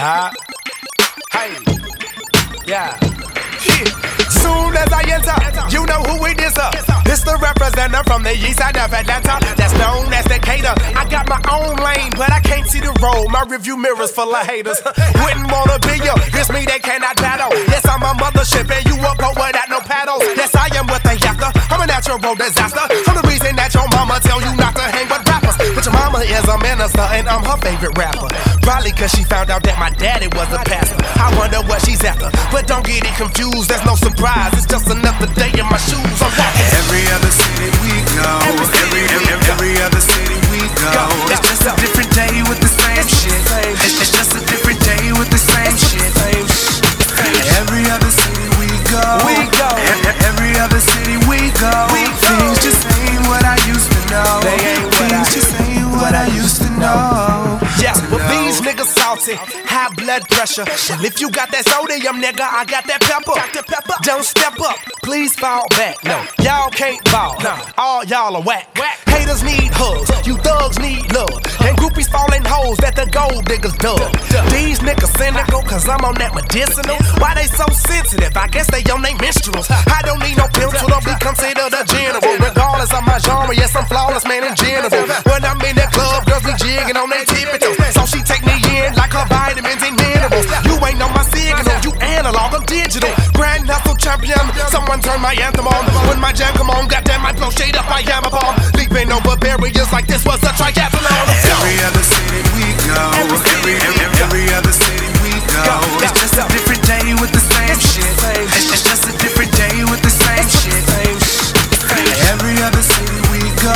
Hey, yeah. Soon as I enter, you know who it is. It's the representative from the east side of Atlanta, that's known as Decatur. I got my own lane, but I can't see the road. My review mirror's full of haters. Wouldn't wanna be you, it's me they cannot battle. Yes, I'm a mothership and you a boat without no paddles. Yes, I am what they after. I'm a natural disaster. I'm the reason that your mama tell you not to hang with rappers. But your mama is a minister and I'm her favorite rapper. Probably cause she found out that my daddy was a pastor. I wonder what she's after, but don't get it confused. There's no surprise, it's just another day in my shoes. I'm walking. Every other city we go, every other city we go. It's just a different day with the same shit. It's just a different day with the same shit. Every other city we go, every other city we go. Things just ain't what I used to know. Things just ain't what I used to know. Yeah, but these niggas salty, high blood pressure. Well, if you got that sodium, nigga, I got that pepper. Don't step up, please fall back. No, y'all can't ball. All y'all are whack. Haters need hugs, you thugs need love. And groupies fall in holes that the gold diggers dug. These niggas cynical, cause I'm on that medicinal. Why they so sensitive? I guess they on they menstruals. I don't need no pencil to be considered a general. Regardless of my genre, yes, I'm flawless, man, in general. When I'm in the club, girls be jigging on their tippy toes. So she take me in like her vitamins and minerals. You ain't on my signal, you analog or digital. Grand hustle champion, someone turn my anthem on. When my jam come on, goddamn, I blow shade up, I am a bomb. Leaping over barriers like this was a triathlon. Every other city we go, every other city we go. It's just a different day with the same shit. It's just a different day with the same shit. Every other city we go,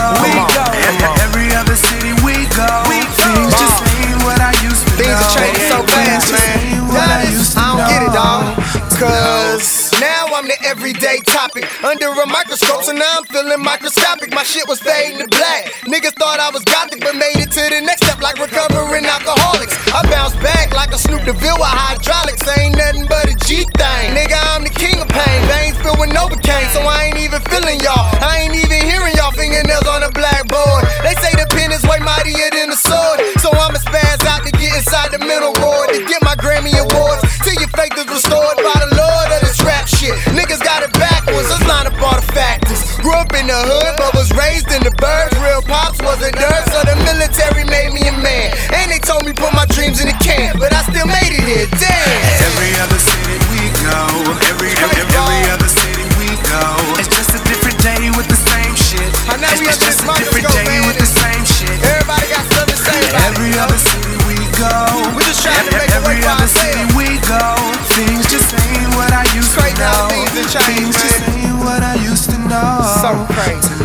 every other city we go. Things just ain't what I used to know. Things are changing so fast, man. I don't get it, dog. Cause now I'm the everyday topic under a microscope, so now I'm feeling microscopic. My shit was fading to black. Niggas thought I was gothic, but made it to the next step like recovering alcoholics. I bounced back like a Snoop DeVille with hydraulics. Ain't nothing but a G thing. Nigga, I'm the king of pain. Veins filled with Novocaine, so I ain't even feeling y'all. I ain't even hearing y'all fingernails on the blackboard. They say the pen is way mightier than the sword, so I'ma spaz out to get inside the middle ward to get my Grammy Awards. Till your faith is restored by the Lord of this rap shit. Niggas got it backwards, let's line up all the factors. Grew up in the hood, but was raised in the burbs. Real pops wasn't dirt, so the military made me a man. And they told me put my dreams in the can, but I still made it here, damn. Every other city we go, every other city we go. It's just a different day with the same shit. It's just a different day with the same shit. Everybody got something to say about every other city we go. We just trying to make a way every for other city we go. Things just ain't what I used to know. Things just ain't what I used to know. So crazy.